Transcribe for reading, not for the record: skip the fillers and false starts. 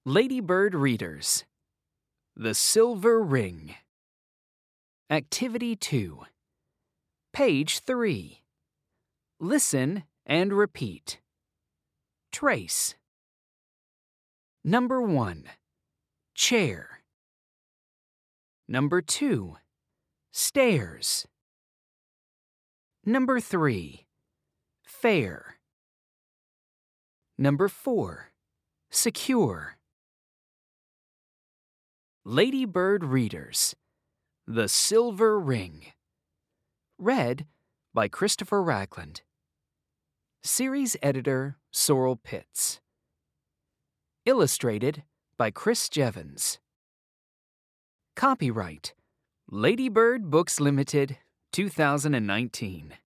Ladybird Readers: The Silver Ring. Activity 2. Page 3. Listen and repeat. Trace. Number 1. Chair. Number 2. Stairs. Number 3. Fair. Number 4. Secure. Ladybird Readers: The Silver Ring. Read by Christopher Ragland. Series editor Sorrel Pitts. Illustrated by Chris Jevons. Copyright Ladybird Books Limited, 2019.